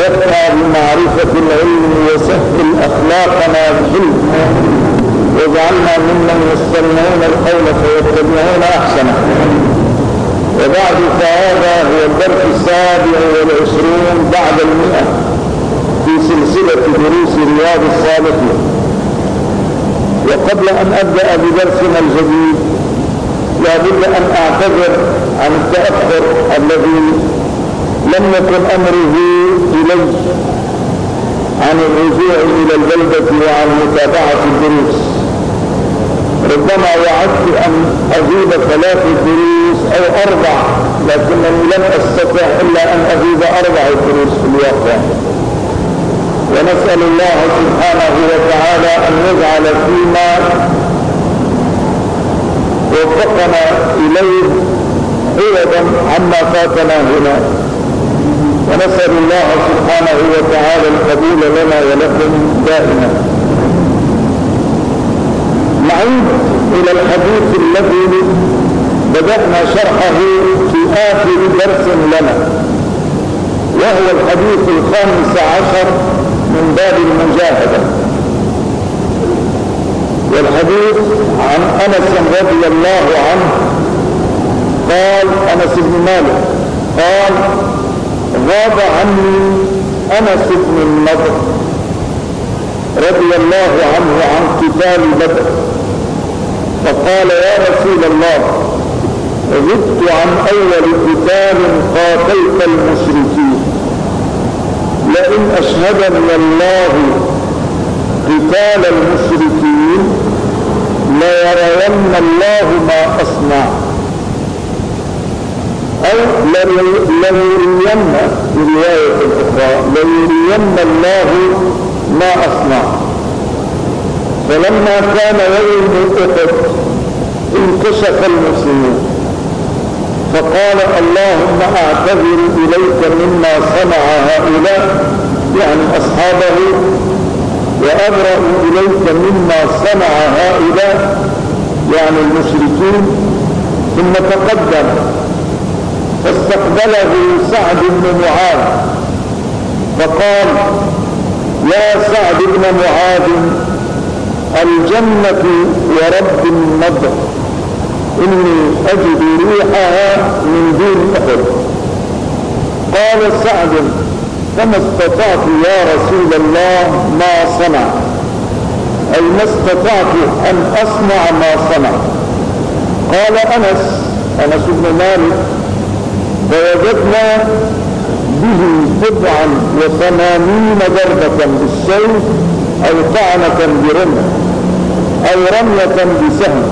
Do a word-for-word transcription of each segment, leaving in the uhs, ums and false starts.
وارفع بمعرفة العلم وسهل أخلاقنا بحلم واجعلنا ممن يستمعون القول فيتبعون أحسنه. وبعد فهذا هو الدرس السابع والعشرون بعد المئة في سلسلة دروس رياض الصالحين. وقبل أن أبدأ بدرسنا الجديد لا بد أن أعتذر عن التأخر الذي لم يكن أمره إلي عن الرجوع إلى البلدة وعن متابعة الدروس. ربما وعدت أن أزيد ثلاث دروس أو أربع، لكنني لم أستطع إلا أن أزيد أربع دروس في الواقع. ونسأل الله سبحانه وتعالى أن يجعل فيما وفقنا إليه عوضا عما فاتنا هنا، ونسأل الله سبحانه وتعالى القبول لنا ولكم دائما. نعود إلى الحديث الذي بدأنا شرحه في آخر درس لنا، وهو الحديث الخامس عشر من باب المجاهدة. والحديث عن أنس رضي الله عنه قال، أنس بن مالك قال: غاب عني أنس بن النضر رضي الله عنه عن قتال بدر، فقال: يا رسول الله، غبت عن أول قتال قاتلت المشركين، لئن أشهدني الله قتال المشركين ليرين الله ما أصنع، أو ليرين في رواية أخرى ليرين الله ما أصنع. فلما كان يوم أحد انكشف المسلمون، فقال: اللهم أعتذر إليك مما صنع هؤلاء، يعني أصحابه، وأبرأ إليك مما صنع هؤلاء، يعني المشركين. ثم تقدم فاستقبله سعد بن معاذ فقال: يا سعد بن معاذ، الجنة ورب النضر، إني أجد ريحها من دون أحد. قال سعد: فما استطعت يا رسول الله ما صنع، أي ما استطعت أن أصنع ما صنع. قال أنس أنس بن مالك: فوجدنا به بضعا وثمانين ضربة بالسيف أو طعنة برمح أو رمية بسهم،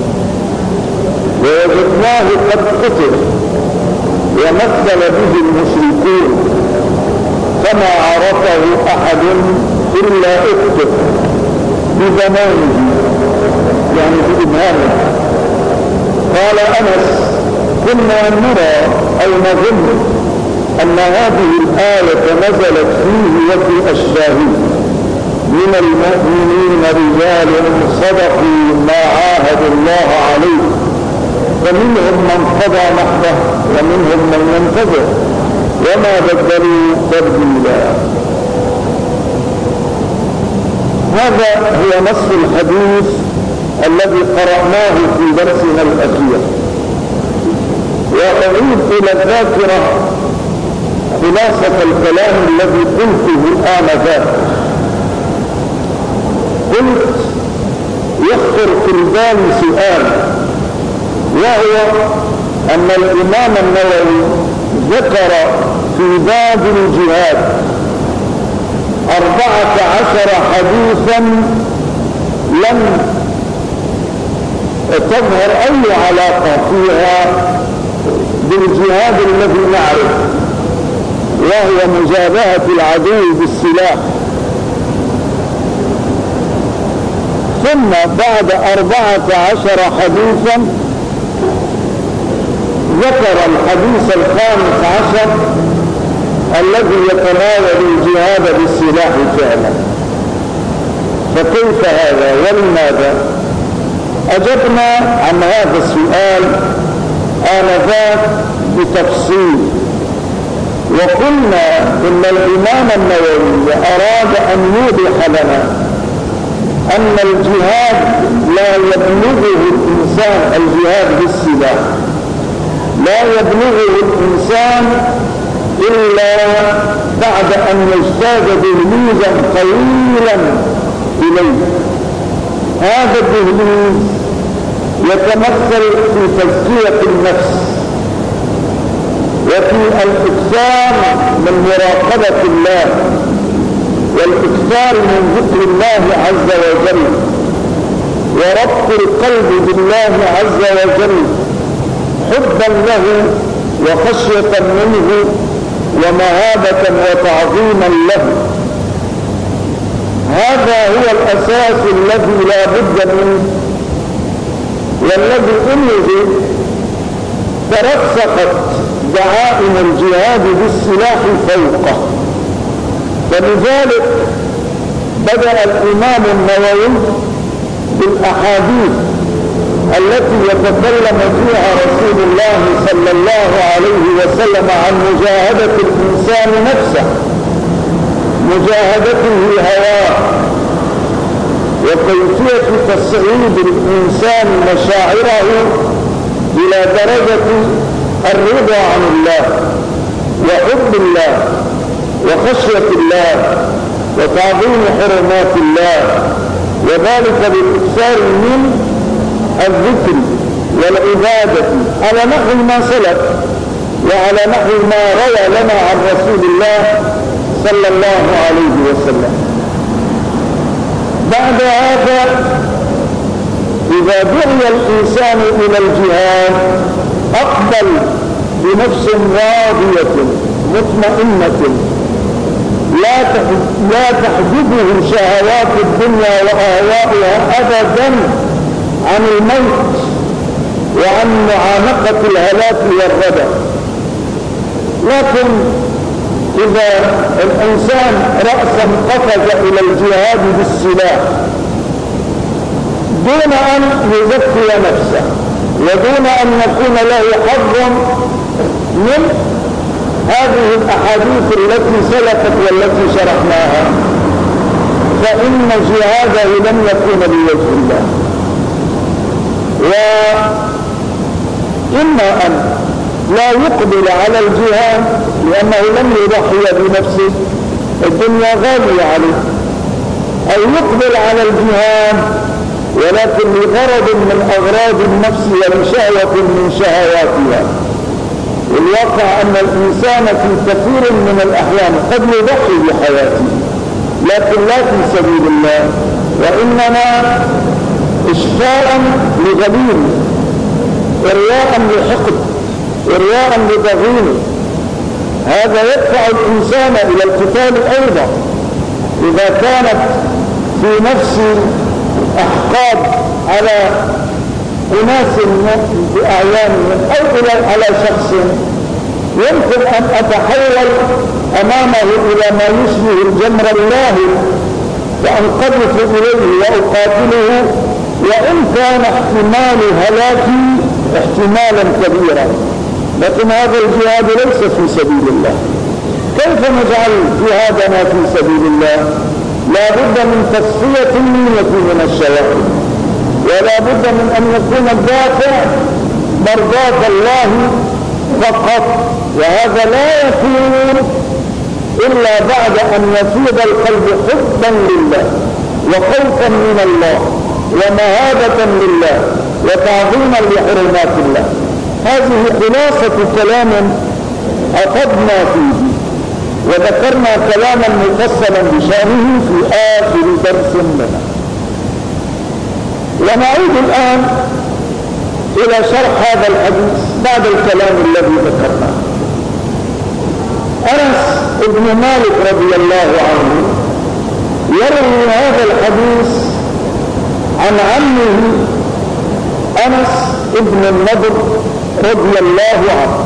ووجدناه قد قتل ومثل به المشركون، فما عرفه أحد إلا اكتب بزمانه، يعني بإبهامه. قال أنس: كنا نرى أو نظن أن هذه الآية نزلت فيه وفي أشباهه من المؤمنين رجال صدقوا ما عاهدوا الله عليه، فمنهم من قضى نحبه ومنهم من ينتظر وما بدلوا تبديلا. هذا هو نص الحديث الذي قرأناه في درسنا الأخير. وأعيد إلى الذاكرة خلاصة الكلام الذي قلته آنذاك. قلت: يخطر في البال سؤال، وهو أن الإمام النووي ذكر في باب الجهاد أربعة عشر حديثا لم تظهر أي علاقة فيها بالجهاد الذي نعرف، وهو مجابهة العدو بالسلاح. ثم بعد أربعة عشر حديثا ذكر الحديث الخامس عشر الذي يتناول الجهاد بالسلاح فعلا. فكيف هذا ولماذا؟ أجبنا عن هذا السؤال آنذاك بتفصيل، وقلنا إن الإمام النووي أراد أن يوضح لنا أن الجهاد لا يبلغه الإنسان، الجهاد بالسلاح لا يبلغه الإنسان إلا بعد أن يجتاز دهليزا طويلا إليه. هذا الدهليز يتمثل في تزكية النفس وفي الإكثار من مراقبة الله والإكثار من ذكر الله عز وجل وربط القلب بالله عز وجل حبا له وخشية منه ومهابة وتعظيما له. هذا هو الأساس الذي لا بد منه والذي إنه ترسخت دعائم الجهاد بالسلاح فوقه. فلذلك بدأ الإمام النووي بالأحاديث التي يتكلم فيها رسول الله صلى الله عليه وسلم عن مجاهدة الإنسان نفسه، مجاهدته هواه، وكيفية تصعيد الإنسان مشاعره إلى درجة الرضا عن الله وحب الله وخشية الله وتعظيم حرمات الله، وذلك بالإكثار من الذكر والعبادة على نحو ما سلف وعلى نحو ما روى لنا عن رسول الله صلى الله عليه وسلم. بعد هذا إذا دعي الإنسان إلى الجهاد أقبل بنفس راضية مطمئنة لا لا تحجبه شهوات الدنيا وأهواؤها أبدا عن الموت وعن معانقة الهلاك والردى. لكن إذا الإنسان رأسا قفز إلى الجهاد بالسلاح دون أن يزكي نفسه ودون أن يكون له حظ من هذه الأحاديث التي سلفت والتي شرحناها، فإن جهاده لم يكون بوجه الله. وإما أن لا يقبل على الجهاد لأنه لم يضحي بنفسه، الدنيا غالية عليه، أو يقبل على الجهاد ولكن لغرض من أغراض النفس ولشهوة من شهواتها. والواقع أن الإنسان في كثير من الأحيان قد يضحي بحياته لكن لا في سبيل الله، وإنما إشفاء لغليل، إرياء لحقد، إرياء لضغينه. هذا يدفع الإنسان إلى القتال أيضا إذا كانت في نفس أحقاد على أناس بأعيانهم أو إلى على شخص يمكن أن أتحول أمامه إلى ما يشبه الجمر اللاهي فأنقذف إليه وأقاتله، وإن كان احتمال هلاكي احتمالا كبيرا، لكن هذا الجهاد ليس في سبيل الله. كيف نجعل جهادنا في سبيل الله؟ لا بد من تصفية النية من الشوائب، ولا بد من أن يكون الدافع مرضاة الله فقط، وهذا لا يكون إلا بعد أن يفيض القلب حبا لله وخوفا من الله ومهابة لله وتعظيما لحرمات الله. هذه خلاصة كلام أفضنا فيه وذكرنا كلاما مفصلا بشأنه في آخر درس لنا. ونعود الآن إلى شرح هذا الحديث بعد الكلام الذي ذكرناه. أنس بن مالك رضي الله عنه يروي هذا الحديث عن عمه أنس بن النضر رضي الله عنه.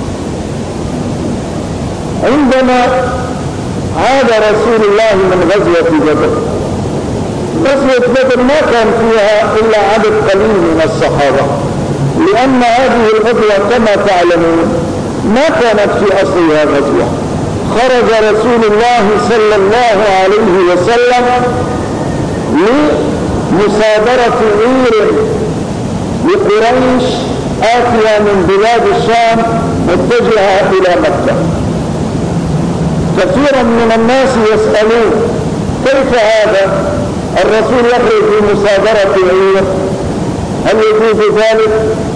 عندما عاد رسول الله من غزوة بدر، غزوة بدر ما كان فيها إلا عدد قليل من الصحابة، لأن هذه الغزوة كما تعلمون ما كانت في أصلها غزوة. خرج رسول الله صلى الله عليه وسلم لمصادرة عير لقريش آتية من بلاد الشام متجهة إلى مكة. كثيرا من الناس يسألون كيف هذا الرسول يخرج في مصادرة عير؟ هل يجوز ذلك؟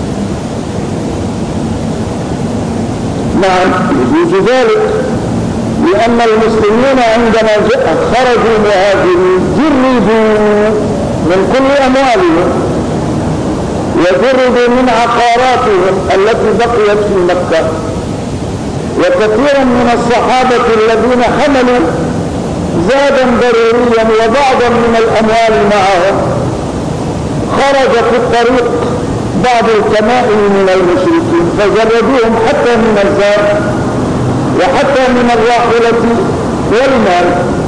نعم يجوز ذلك، لأن المسلمين عندما خرجوا مهاجرين جردوا من كل أموالهم وجردوا من عقاراتهم التي بقيت في مكة. وكثيرا من الصحابة الذين حملوا زادا ضروريا وبعضا من الأموال معهم خرج في الطريق بعض الكمائن من المشركين فجردوهم حتى من الزاد وحتى من الراحلة والمال،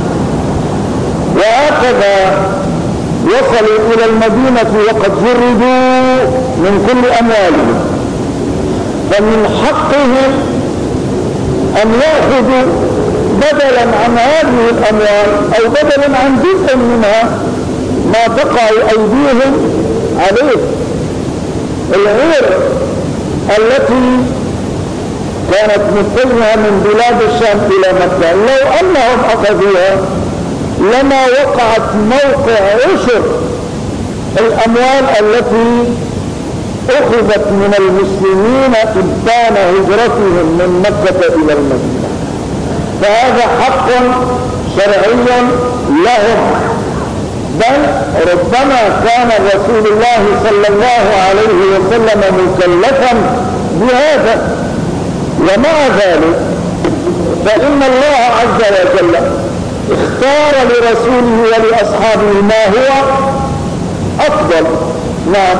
وهكذا وصلوا إلى المدينة وقد جردوا من كل أموالهم. فمن حقهم أن يأخذوا بدلا عن هذه الأموال أو بدلا عن جزء منها ما تقع أيديهم عليه. العير التي كانت متجهة من بلاد الشام إلى مكة لو أنهم أخذوها لما وقعت موقع عشر الأموال التي أخذت من المسلمين إبان هجرتهم من مكة إلى المدينة. فهذا حق شرعي لهم، بل ربما كان رسول الله صلى الله عليه وسلم مكلفا بهذا. ومع ذلك فإن الله عز وجل اختار لرسوله ولأصحابه ما هو أفضل. نعم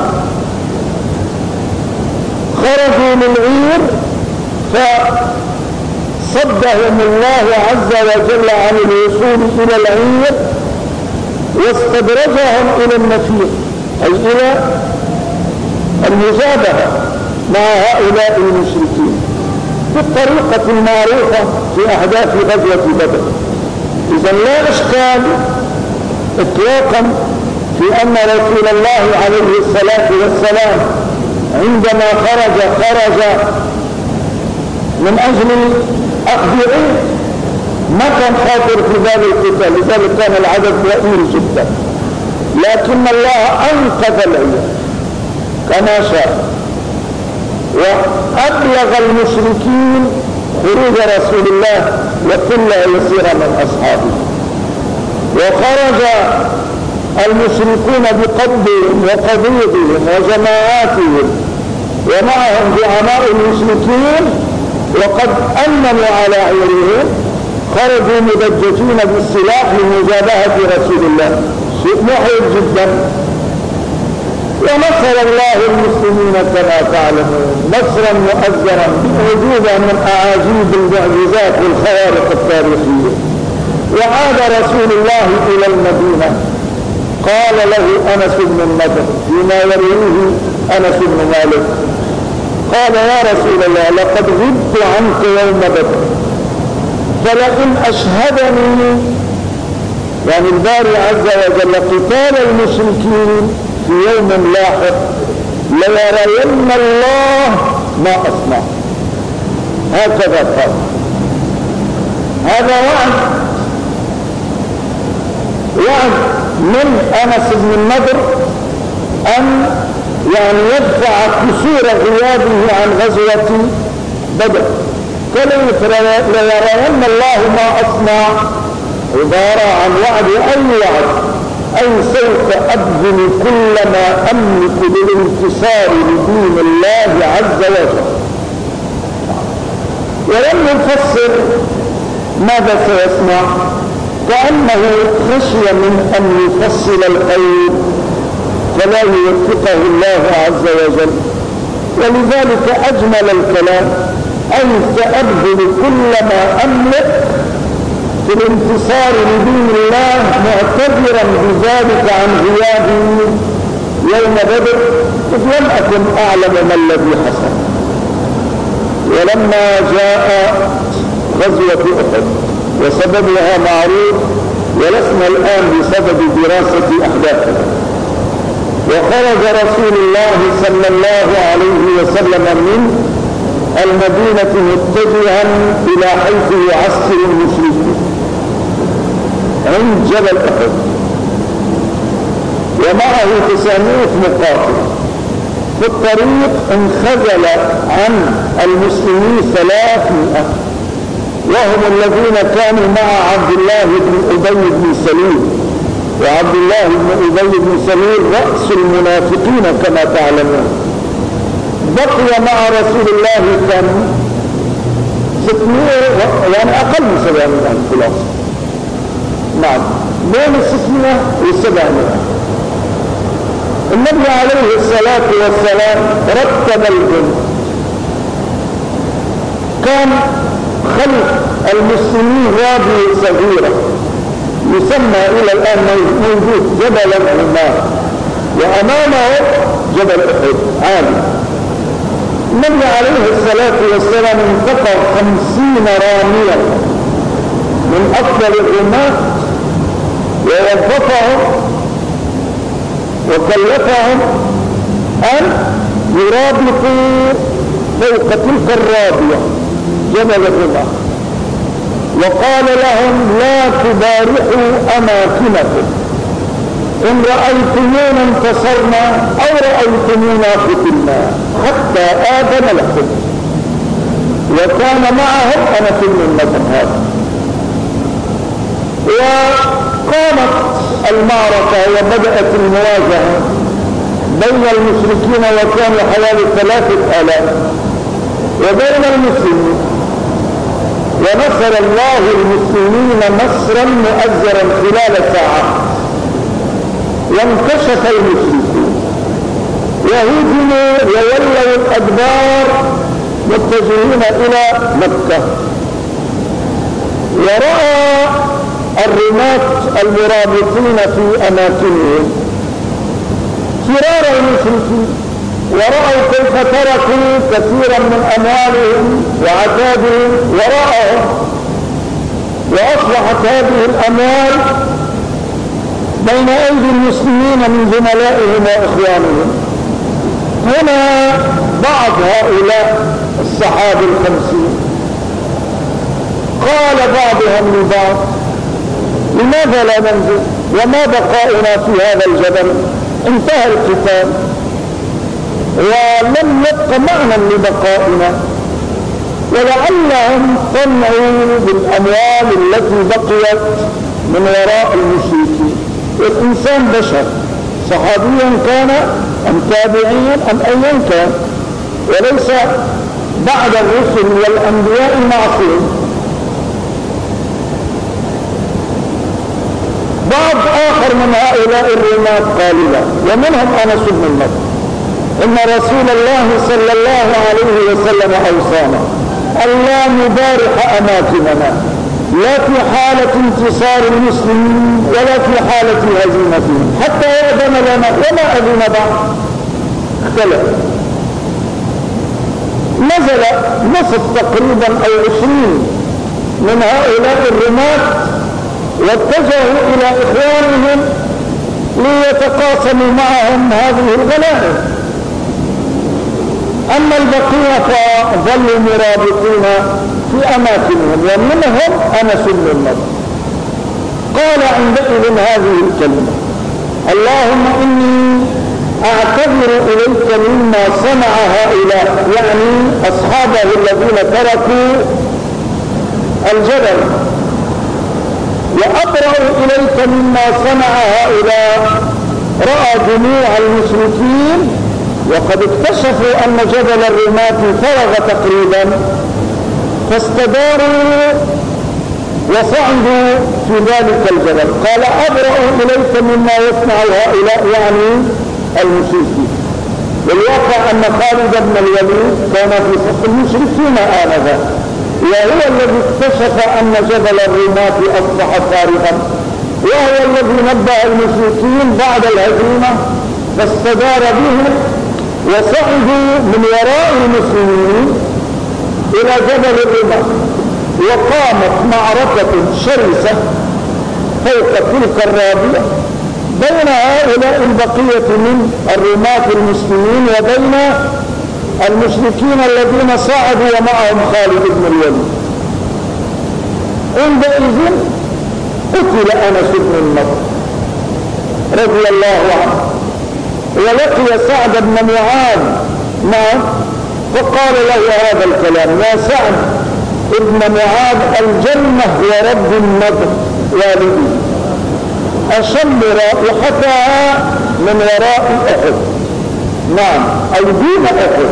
خرجوا للعير فصدهم الله عز وجل عن الوصول إلى العير واستدرجهم إلى النفير أي إلى المجابهة مع هؤلاء المشركين بالطريقة المعروفة في أحداث غزوة بدر. إذا لا إشكال إطلاقا في أن رسول الله عليه الصلاة والسلام عندما خرج خرج من أجل أخذ عير، ما كان خاطر في باب القتال، لذلك كان العدد ضئيل جدا، لكن الله أنقذ العير كما شاء وأبلغ المشركين خروج رسول الله وكل يسير من أصحابه. وخرج المشركون بقبضهم وقضيضهم وجماعاتهم ومعهم زعماء المشركين وقد أمنوا على عيرهم، خرجوا مدججين بالسلاح لمجابهة رسول الله، شيء محرج جدا. ونصر الله المسلمين كما تعلمون نصرا مؤزرا وجودا من أعاجيب المعجزات والخوارق التاريخية. وعاد رسول الله إلى المدينة، قال له أنس بن النضر فيما يرويه أنس بن مالك قال يا رسول الله لقد غبت عنك يوم بدر فلئن أشهدني يعني الباري عز وجل قتال المشركين في يوم لاحق ليرين الله ما أصنع. هكذا قال. هذا وعد وعد من أنس بن النضر أن يعني يدفع كسور غيابه عن غزوة بدر. كلمة ليرين الله ما أصنع عبارة عن وعد أي وعد، أي سوف أبذل كل ما أملك للانتصار لدين الله عز وجل. ولم يفسر ماذا سيصنع كأنه خشي من أن يفصل القول فلا يوفقه الله عز وجل، ولذلك أجمل الكلام أي سأبذل كل ما أملك في الانتصار لدين الله معتذرا بذلك عن غيابه يوم بدر إذ لم أكن أعلم ما الذي حصل. ولما جاء غزوة أحد وسببها معروف ولسنا الآن بسبب دراسة أحداثها. وخرج رسول الله صلى الله عليه وسلم من المدينة متجها إلى حيث يعسكر المشركين عند جبل أحد، ومعه تسعمائة مقاتل. في الطريق انخذل عن المسلمين ثلاثمائة، وهم الذين كانوا مع عبد الله بن أبي بن سلول، وعبد الله بن أبي بن سلول رأس المنافقين كما تعلمون. بقي مع رسول الله كم ستمائة، يعني أقل من سبعمائة خلاص. نعم، بين ستمائة وسبعمائة. النبي عليه الصلاة والسلام رتب الجند، كان خلف المسلمين وادي صغيرة يسمى إلى الآن موجود جبل الرماة، وأمامه جبل أحد عالي. النبي عليه الصلاة والسلام انتقى خمسين راميا من أفضل الرماة ووظفهم وكلفهم أن يرابطوا فوق تلك الرابية جبل الرماة، وقال لهم لا تبارحوا أماكنكم، إن رأيتمونا انتصرنا أو رأيتمونا قتلنا حتى آذن لكم. وكان معهم أنس بن النضر هذا. وقامت المعركة وبدأت المواجهة بين المشركين، وكانوا حوالي ثلاثة آلاف، وبين المسلمين. ونصر الله المسلمين نصرا مؤزرا خلال ساعات، وانكشف المشركون وهجموا وولوا الأدبار متجهين إلى مكة. ورأى الرماة المرابطين في أماكنهم فرار المشركين، ورأوا كيف تركوا كثيرا من أموالهم وعتادهم وراءهم، وأصبحت هذه الأموال بين أيدي المسلمين من زملائهم وإخوانهم. هنا بعض هؤلاء الصحابة الخمسين قال بعضهم لبعض لماذا لا ننزل؟ وما بقاؤنا في هذا الجبل؟ انتهى القتال ولم يبق معنى لبقائنا، ولعلهم طمعوا بالأموال التي بقيت من وراء المشركين. الإنسان بشر، صحابيا كان أم تابعيا أم أيا كان، وليس بعد الرسل والأنبياء معصوم. بعض آخر من هؤلاء الرماة قال لا، ومنهم أنس بن النضر، إن رسول الله صلى الله عليه وسلم أوصانا ألا نبارح أماكننا، لا في حالة انتصار المسلمين ولا في حالة هزيمتهم حتى يأذن لنا، وما أذن بعد. اختلف، نزل نصف تقريبا أو عشرين من هؤلاء الرماة واتجهوا إلى إخوانهم ليتقاسموا معهم هذه الغنائم. أما البقية فظلوا مرابطين في أماكنهم، ومنهم أنس بن النضر. قال عندئذ هذه الكلمة: اللهم إني أعتذر إليك مما صنع هؤلاء، يعني أصحابه الذين تركوا الجبل، وأبرأ إليك مما صنع هؤلاء. رأى جميع المشركين وقد اكتشفوا أن جبل الرماة فرغ تقريبا، فاستداروا وصعدوا في ذلك الجبل. قال: أبرأ إليك مما يصنع هؤلاء، يعني المشركين. والواقع أن خالد بن الوليد كان في صف المشركين آنذاك، وهو الذي اكتشف أن جبل الرماة أصبح فارغا، وهو الذي نبه المشركين بعد الهزيمة، فاستدار بهم وصعدوا من وراء المسلمين إلى جبل الرماح، وقامت معركة شرسة فوق تلك الرابية بين هؤلاء البقية من الرماة المسلمين وبين المشركين الذين صعدوا ومعهم خالد بن الوليد. عندئذ قتل أنس بن النضر رضي الله عنه، ولقي سعد بن معاذ معه فقال له هذا الكلام: يا سعد ابن معاذ، الجنة ورب النضر والدي، أشم رائحتها من وراء أحد. نعم، أي دون أحد.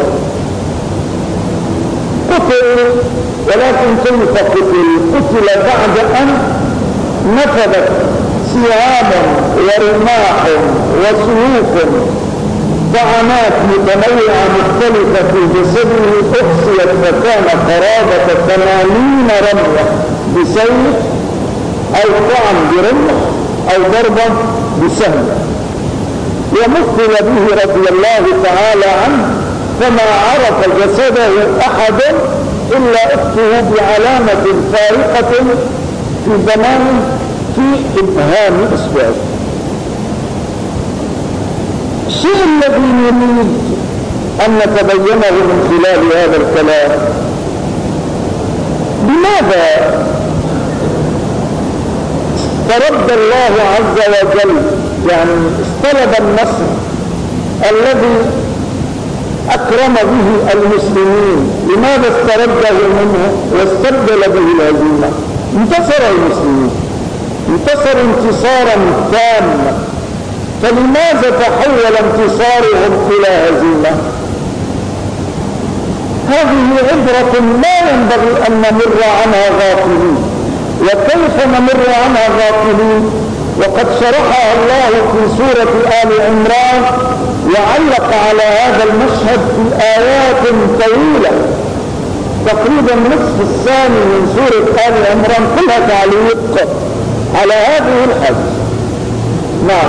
قتل، ولكن كيف قتل؟ قتل بعد أن نفذت سهام ورماح وسيوف طعنات متنوعة مختلفة في جسده أحصيت فكان قرابة ثمانين رمية بسيف أو طعن برمح أو ضربة بسهم، ومثل به رضي الله تعالى عنه، فما عرف جسده أحد إلا أخته بعلامة فارقة في زمانه في إبهام إصبعه. الشيء الذي نريد أن نتبينه من خلال هذا الكلام: لماذا ترضى الله عز وجل، يعني استلب النصر الذي أكرم به المسلمين، لماذا استرده منه واستبدل به الهزيمة؟ انتصر المسلمين، انتصر انتصارا تاما، فلماذا تحول انتصارهم إلى هزيمة؟ هذه عبرة لا ينبغي أن نمر عنها غافلين. وكيف نمر عنها غافلين وقد شرحها الله في سورة آل عمران، وعلق على هذا المشهد في آيات طويلة تقريبا نصف الثاني من سورة آل عمران كلها تعليق على هذه الحدث. نعم،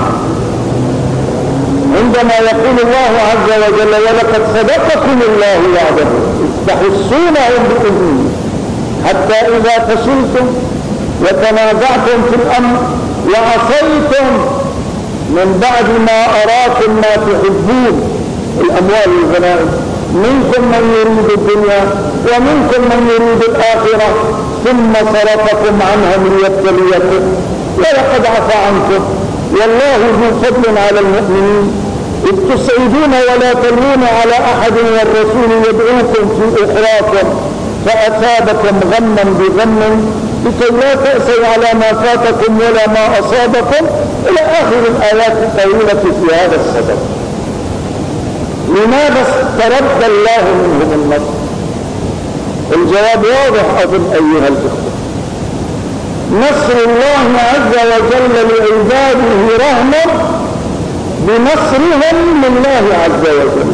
عندما يقول الله عز وجل: ولقد صدقكم الله وعده تحسونهم بإذنه حتى إذا فشلتم وتنازعتم في الأمر وعصيتم من بعد ما أراكم ما تحبون، الأموال والغنائم، منكم من يريد الدنيا ومنكم من يريد الآخرة ثم صرفكم عنهم ليبتليكم ولقد عفا عنكم والله ذو فضل على المؤمنين إذ تسعدون ولا تلوون على أحد والرسول يدعوكم في أخراكم فأثابكم غما بغم لكي لا تأسوا على ما فاتكم ولا ما أصابكم إلى آخر الآيات الطويلة في هذا السبب. لماذا استرد الله منهم النصر؟ الجواب واضح أظن أيها الأخوة: نصر الله عز وجل لعباده رهن بنصرهم لله عز وجل،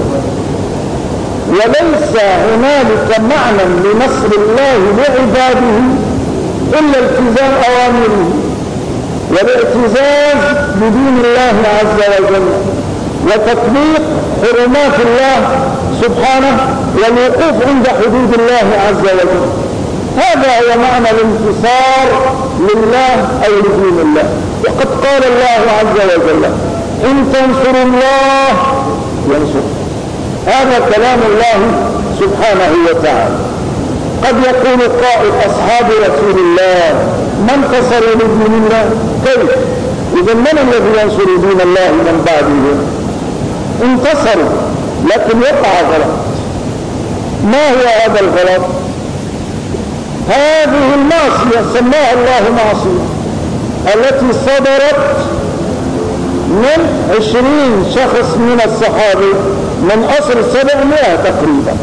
وليس هنالك معنى لنصر الله لعباده إلا التزام أوامره والاعتزاز بدين الله عز وجل وتطبيق حرمات الله سبحانه والوقوف عند حدود الله عز وجل. هذا هو معنى الانتصار لله أو لدين الله. وقد قال الله عز وجل: إن تنصروا الله ينصر. هذا كلام الله سبحانه وتعالى. قد يقول قائل: أصحاب رسول الله من انتصروا لدين الله؟ كيف؟ إذا من الذي ينصر دين الله من بعده؟ انتصروا، لكن وقع غلط. ما هو هذا الغلط؟ هذه المعصية سماها الله معصية التي صدرت من عشرين شخص من الصحابة من أصل سبعمائة تقريبا.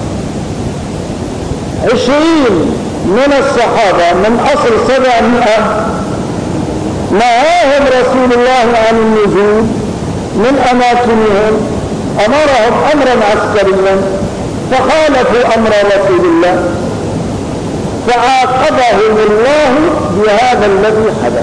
عشرين من الصحابة من أصل سبعمائة نهاهم رسول الله عن النزول من أماكنهم، أمرهم أمرا عسكريا فخالفوا أمر رسول الله فعاقبهم الله بهذا الذي حدث.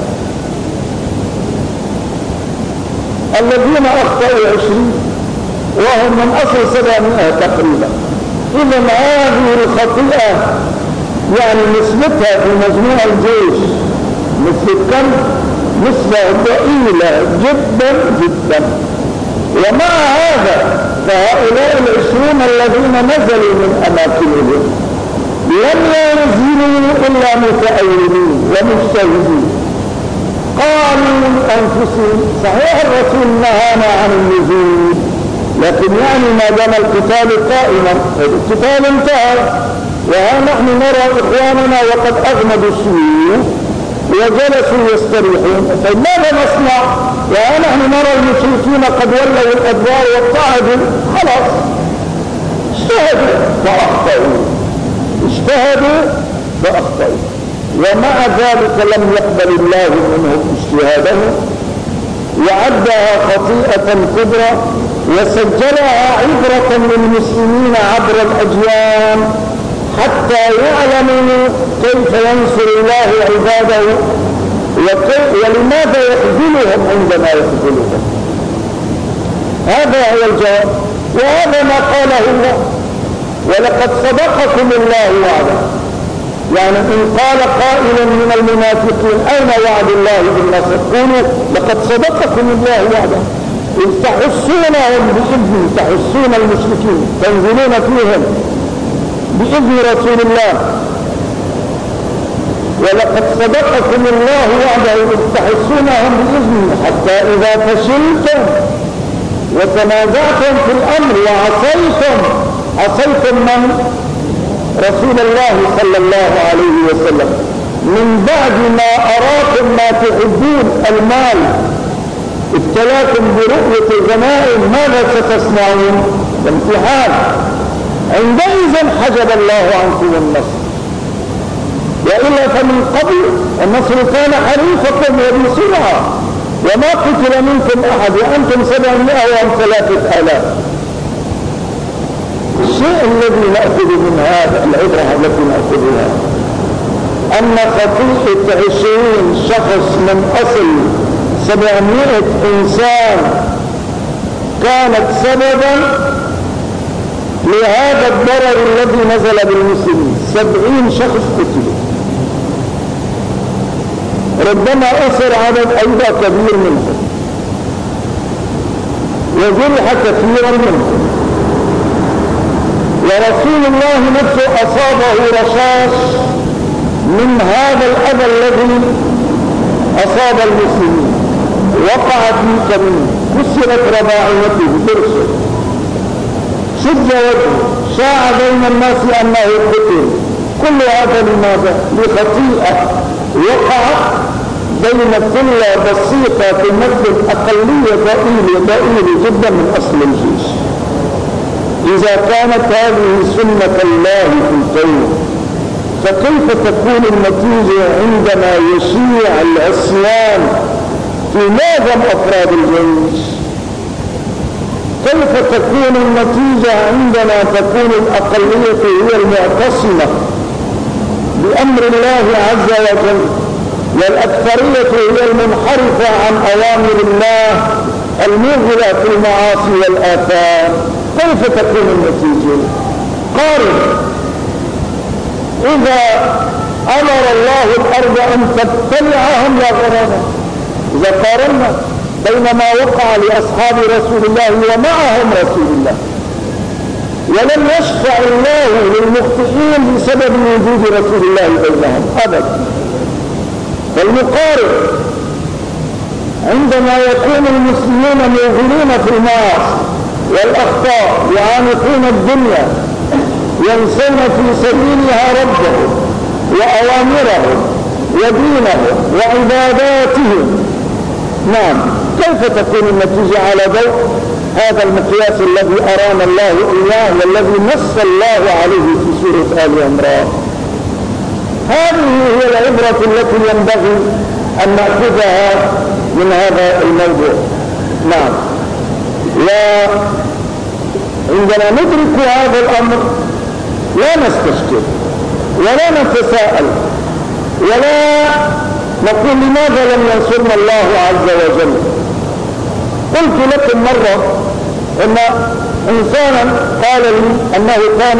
الذين أخطأوا عشرين وهم من أصل سبعمائة تقريبا إذا هذه الخطيئة يعني نسبتها في مجموع الجيش مثل كم؟ نسبة ضئيلة جدا جدا. ومع هذا فهؤلاء العشرون الذين نزلوا من أماكنهم لم ينزلوا إلا متأولين ومجتهدين. قالوا أنفسهم صحيح الرسول نهانا عن النزول، لكن يعني ما دام القتال قائما القتال انتهى، وها نحن نرى إخواننا وقد أغمدوا السيوف وجلسوا يستريحون، فماذا نصنع؟ وها نحن نرى المشركين قد ولوا الأدبار وابتعدوا، خلاص اجتهدوا فأخطأوا اجتهدوا فأخطأوا. ومع ذلك لم يقبل الله منهم اجتهادهم، وعدها خطيئة كبرى وسجلها عبرة للمسلمين عبر الأجيال حتى يعلموا كيف ينصر الله عباده ولماذا يخذلهم عندما يخذلهم. هذا هو الجواب، وهذا ما قاله الله: ولقد صدقكم الله وعده. يعني إن قال قائل من المنافقين أين وعد الله بالنصر؟ قولوا لقد صدقكم الله وعده، إذ تحسونهم بإذن، تحسون المشركين تنزلون فيهم بإذن رسول الله. ولقد صدقكم الله وعده إذ تحسونهم بإذن حتى إذا فشلتم وتنازعتم في الأمر وعصيتم عصيتم من؟ رسول الله صلى الله عليه وسلم، من بعد ما أراكم ما تحبون المال، ابتلاكم برؤية الغنائم، ماذا ستصنعون؟ امتحان. عندئذ حجب الله عنكم النصر، وإلا فمن قبل النصر كان حريفكم وبسرعة وما قتل منكم أحد وأنتم سبعمائة وهم ثلاثة آلاف. الشيء الذي نأخذ من هذا العبرة التي نأخذها أن خطيئة عشرين شخص من أصل سبعمائة إنسان كانت سببا لهذا الضرر الذي نزل بالمسلمين. سبعين شخص قتلوا، ربما أسر عدد أيضا كبير منهم وجرح كثيرا منهم، ورسول الله نفسه أصابه رشاش من هذا الأذى الذي أصاب المسلمين، وقع في كمين، كسرت رباعيته برسه، شج وجهه، شاع بين الناس أنه قتل. كل هذا لماذا؟ لخطيئة وقع بين كل بسيطة تمثل أقلية ضئيلة ضئيلة جدا من أصل الجيش. إذا كانت هذه سنة الله في الكون، فكيف تكون النتيجة عندما يشيع العصيان في معظم أفراد الجيش؟ كيف تكون النتيجة عندما تكون الأقلية هي المعتصمة بأمر الله عز وجل والأكثرية هي المنحرفة عن أوامر الله الموغلة في المعاصي والآثام؟ كيف تكون النتيجة؟ قارن. إذا أمر الله الأرض أن تبتلعهم لا غرابة. إذا قارنا بين ما وقع لأصحاب رسول الله ومعهم رسول الله، ولم يشفع الله للمخطئين بسبب وجود رسول الله بينهم أبدا. فالمقارن عندما يكون المسلمون موغلون في المعاصي والأخطاء يعانقون الدنيا ينسون في سبيلها ربهم وأوامرهم ودينهم وعباداتهم، نعم، كيف تكون النتيجة على ضوء هذا المقياس الذي أرانا الله إياه والذي نص الله عليه في سورة آل عمران؟ هذه هي العبرة التي ينبغي أن نأخذها من هذا الموضوع. نعم، وعندما ندرك هذا الأمر لا نستشكل ولا نتساءل ولا نقول لماذا لم ينصرنا الله عز وجل. قلت لكم مرة أن إنسانا قال لي أنه كان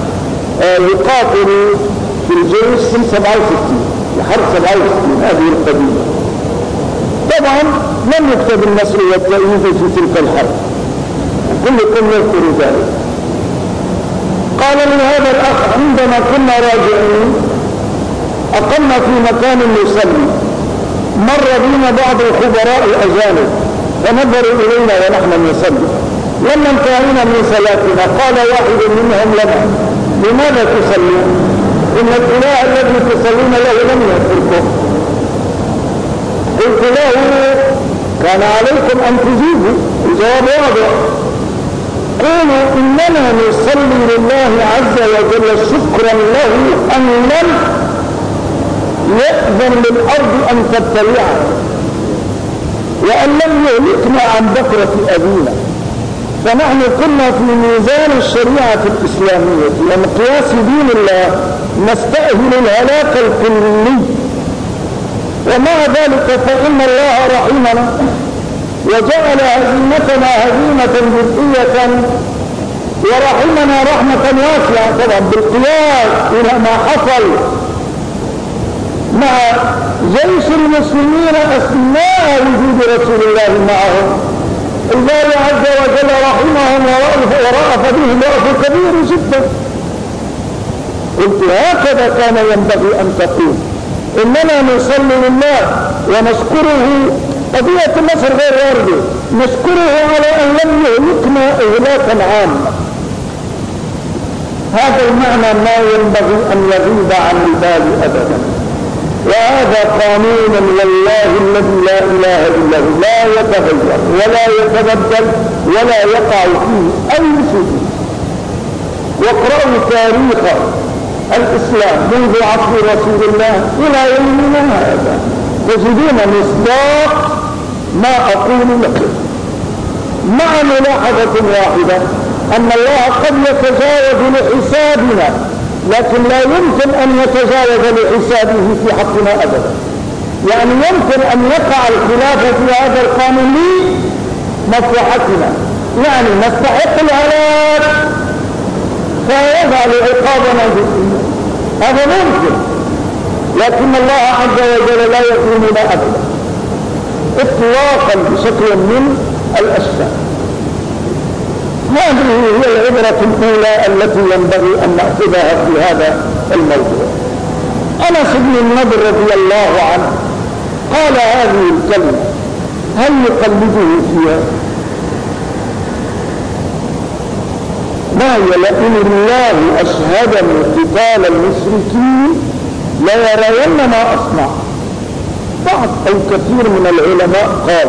يقاتل في الجيش سنة سبعة وستين، لحرب سبعة وستين هذه القديمة. طبعا لم يكتب المسؤولية في تلك الحرب، كلكم يذكر ذلك. قال لي هذا الأخ عندما كنا راجعين أقمنا في مكان يصلي، مر بنا بعض الخبراء الأجانب فنظروا إلينا ونحن نصلي. لما انتهينا من صلاتنا قال واحد منهم لنا: لماذا تصلون؟ إن الإله الذي تصلون له لم يتركه. قلت له: كان عليكم أن تجيبوا. الجواب واضح: قولوا إننا نصلي لله عز وجل شكرا له أن لم يأذن للأرض أن تبتلعها وأن لم يهلكنا عن بكرة أبينا. فنحن كنا في ميزان الشريعة الإسلامية ومقياس دين الله نستأهل الهلاك الكلي، ومع ذلك فإن الله رحمنا وجعل هزيمتنا هزيمة جزئية ورحمنا رحمة واسعة طبعا بالقياس إلى ما حصل مع جيش المسلمين أثناء وجود رسول الله معهم. الله عز وجل رحمهم ورأف بهم رأف كبير جدا. قلت هكذا كان ينبغي أن تقول: إننا نصلي لله ونشكره. قضية مصر غير واردة، نشكره على أن لم يهلكنا إهلاكا عاما. هذا المعنى ما ينبغي أن يغيب عن البال أبدا، وهذا قانون والله الذي لا إله إلا هو لا يتغير ولا يتبدل ولا يقع فيه أي شيء. واقرأوا تاريخ الإسلام منذ عصر رسول الله إلى يومنا هذا تجدون مصداق ما أقول لكم، مع ملاحظة واحدة: أن الله قد يتجاوز لحسابنا، لكن لا يمكن أن يتجاوز لحسابه في حقنا أبدا. يعني يمكن أن يقع الخلاف في هذا القانون لمصلحتنا، يعني نستحق الهلاك فيجعل عقابنا جزئيا، هذا ممكن، لكن الله عز وجل لا يكون لا أبدا اطلاقا بشكل من الأشياء. هذه هي العبرة الأولى التي ينبغي أن نأخذها في هذا الموضوع. أنس بن النضر رضي الله عنه قال هذه الكلمة: هل يقلده فيها؟ ما هي؟ لئن الله أشهدني قتال المشركين ليرين ما أصنع. بعض أو كثير من العلماء قال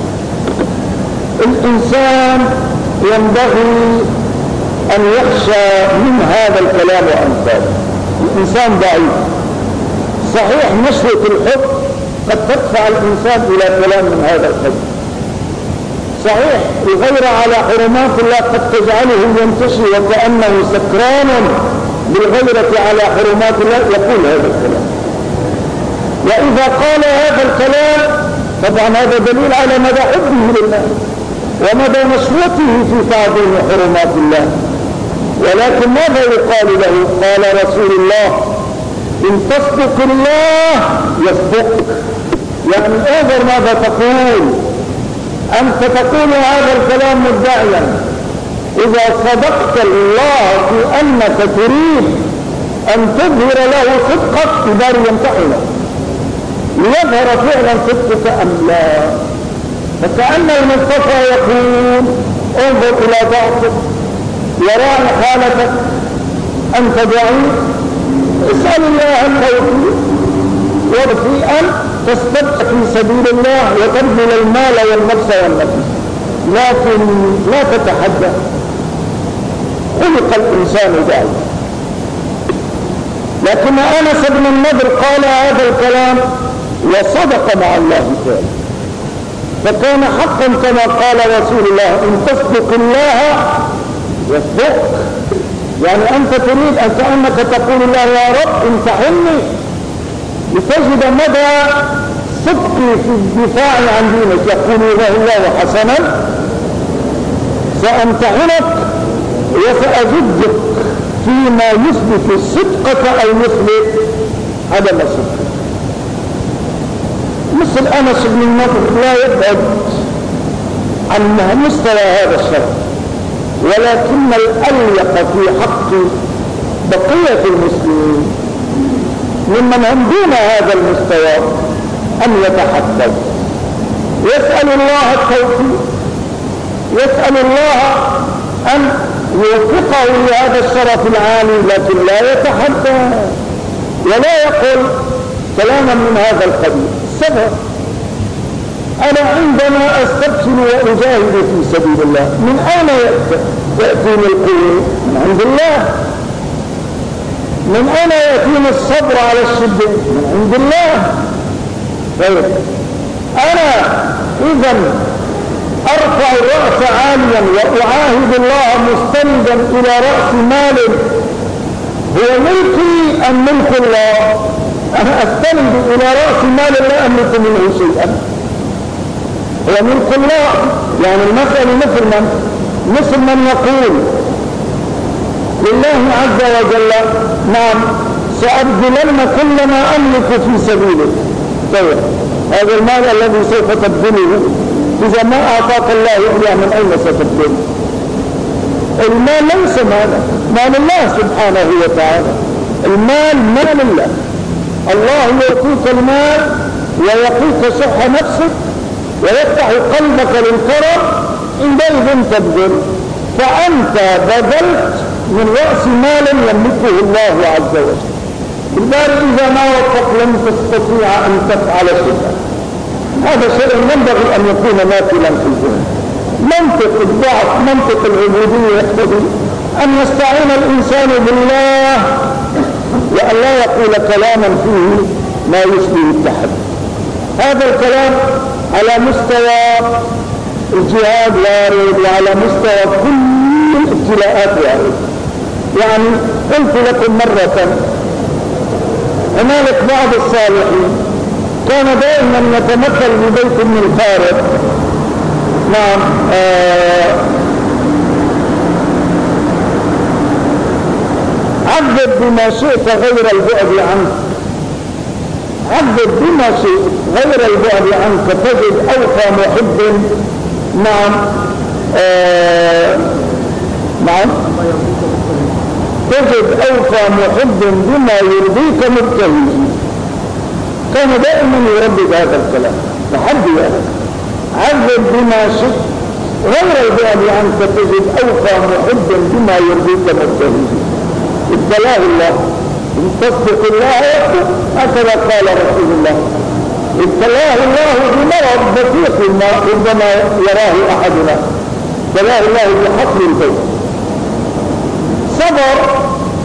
الإنسان ينبغي أن يخشى من هذا الكلام وأمثاله. الإنسان ضعيف، صحيح نشوة الحب قد تدفع الإنسان إلى كلام من هذا القبيل، صحيح الغيرة على حرمات الله قد تجعله ينتشي وكأنه سكران بالغيرة على حرمات الله يقول هذا الكلام. وإذا قال هذا الكلام طبعا هذا دليل على مدى حبه لله ومدى نشوته في تعظيم حرمات الله. ولكن ماذا يقال له؟ قال رسول الله: إن تصدق الله يصدقك. يعني انظر ماذا تقول، أنت تقول هذا الكلام مدعيا. إذا صدقت الله في أنك تريد أن تظهر له صدقك إذا يمتحنه ليظهر فعلا صدقك أم لا. فكأن المصطفى يقول: انظر إلى ضعفك، يراعي حالتك، أنت ضعيف، اسأل الله التوفيق وفي أن تستبق في سبيل الله وتبذل المال والنفس والنفس، لكن لا تتحدث. خلق الإنسان ضعيف. لكن أنس بن النضر قال هذا الكلام وصدق مع الله تعالى، فكان حقا كما قال رسول الله: إن تصدق الله يصدق. يعني أنت تريد أن كأنك تقول الله: يا رب امتحني لتجد مدى صدقي في الدفاع عن دينك. يقول له الله: حسنا وسأمتحنك وسأجدك فيما يثبت صدقك أو يثبت عدم صدقك. مثل أنس بن النضر لا يبعد عن مستوى هذا الشرع، ولكن الأليق في حق بقية المسلمين ممن هم دون هذا المستوى أن يتحدث، يسأل الله التوفيق، يسأل الله أن يوفقه لهذا الشرف العالي، لكن لا يتحدث ولا يقول كلاما من هذا القبيل. السبب أنا عندما أستبسل وأجاهد في سبيل الله من أين يأتيني القوة؟ من عند الله. من أين يأتيني الصبر على الشدة؟ من عند الله. طيب أنا إذا أرفع الرأس عاليا وأعاهد الله مستندا إلى رأس مال هو ملكي أم ملك الله؟ أنا أستند إلى رأس مال لا أملك منه شيئا، هو ملك الله. يعني المسألة مثل من مثل من يقول لله عز وجل نعم سأبذلن كل ما أملك في سبيله. طيب هذا المال الذي سوف تبذله إذا ما أعطاك الله إياه من أين ستبذله؟ المال ليس مالك، مال الله سبحانه وتعالى. المال مال الله. الله يعطيك المال ويعطيك شح نفسك ويفتح قلبك للكرم، عندئذ تبذل. فأنت بذلت من رأس مال يملكه الله عز وجل. بالبالغ إذا ما وفق لم تستطيع أن تفعل شيئا. هذا شيء ينبغي أن يكون ماثلا في الذهن. منطق الضعف، منطق العبودية يقتضي أن يستعين الإنسان بالله وأن لا يقول كلاما فيه ما يشبه التحدي. هذا الكلام على مستوى الجهاد وارد، وعلى مستوى كل الابتلاءات وارد. يعني قلت لكم مرة هنالك بعض الصالحين كان دائما يتمثل ببيت من الخارج. نعم آه عذب بما شئت غير البعد عنك، عذب بما شئت غير البعد عنك تجد أوفى محب. نعم آه نعم تجد أوفى محب بما يرضيك مبتهج. كان دائما يردد هذا الكلام تحدي هذا. عذب بما شئت غير البعد عنك تجد أوفى محب بما يرضيك مبتهج. ابتلاه الله، إن تصدق الله يصدق، هكذا قال رسول الله. ابتلاه الله بمرض بسيط ما ربما يراه أحدنا، ابتلاه الله بحصر البيت. صبر